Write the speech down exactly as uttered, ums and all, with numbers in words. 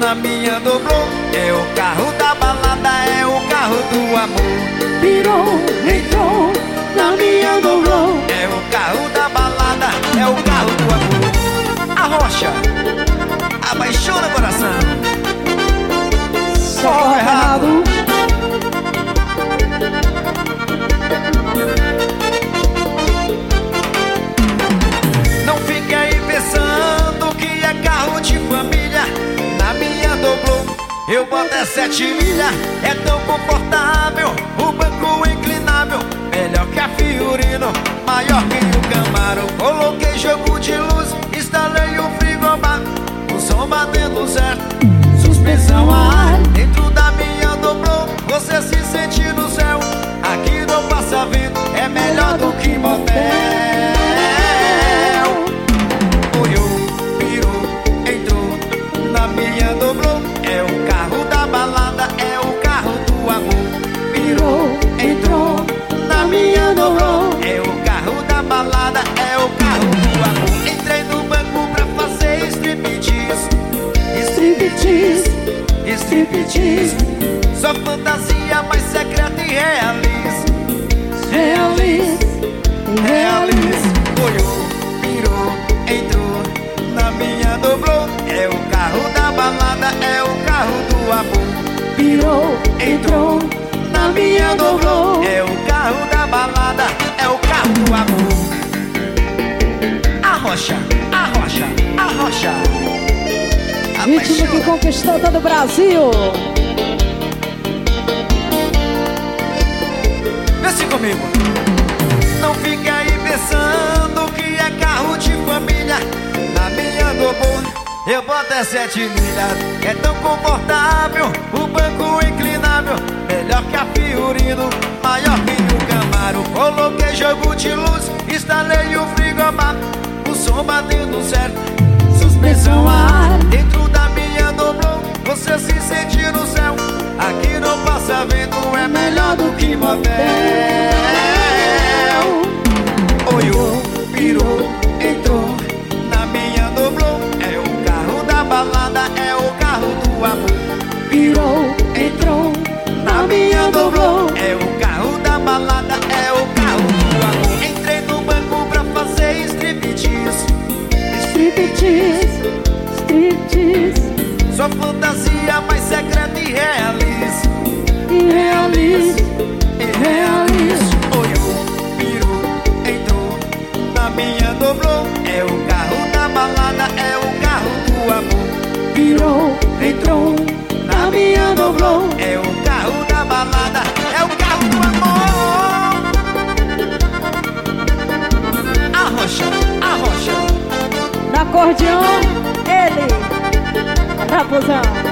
na minha dobrou. É o carro da balada, é o carro do amor. Virou, entrou, na minha dobrou. É o carro da balada, é o carro do amor. A rocha apaixona o coração. Só errado. Não fique aí pensando que é carro de família. Na minha dobrou, eu boto é sete milha. É tão confortável, o banco inclinável, melhor que a Fiorino, maior que o Camaro. Coloquei jogo de luz, instalei o frigobar, o som batendo certo, suspensão a ar. Dentro da minha dobrou, você se sente no céu. Aqui não passa vento, é melhor do que motel. Olhou, virou, entrou, na minha dobrou. É o carro da balada, é o carro do amor. Virou, entrou, na minha dobrou. É o carro da balada, é o carro do amor. Entrei no banco pra fazer striptease. Striptease, Striptease, só fantasia mais secreta e realize. realize, Realize. Olhou, virou, entrou, na minha dobrou. É o carro da balada, é o carro do amor. virou, entrou, Na minha dobrou. É o carro da balada, é o carro do amor. A rocha, a rocha, a rocha. ritmo que conquistou todo o Brasil. Desce comigo. Não fique aí pensando que é carro de família. Na minha dobrou, eu boto é sete milhas. É tão confortável, o banco inclinável, melhor que a Fiorino, maior que o Camaro. Coloquei jogo de luz, instalei o frigobar, o som batendo certo, suspensão a ar. Dentro da minha dobrou, você se sente no céu. Aqui não passa vento, é melhor do que motel. Olhou, virou, entrou, na minha dobrou. É o carro da balada, é o carro do amor. Virou, entrou, Na minha dobrou. É o carro da balada, é o carro do amor. Entrei no banco pra fazer striptease. striptease, striptease, Só fantasia mais secreta e realize. realize, E realize. Olhou, virou, entrou, na minha dobrou. É o carro da balada, é o carro do amor. virou, entrou, Na minha dobrou. É o carro da balada, é o carro do amor. A rocha, a rocha. no acordeão, ele, Raposão.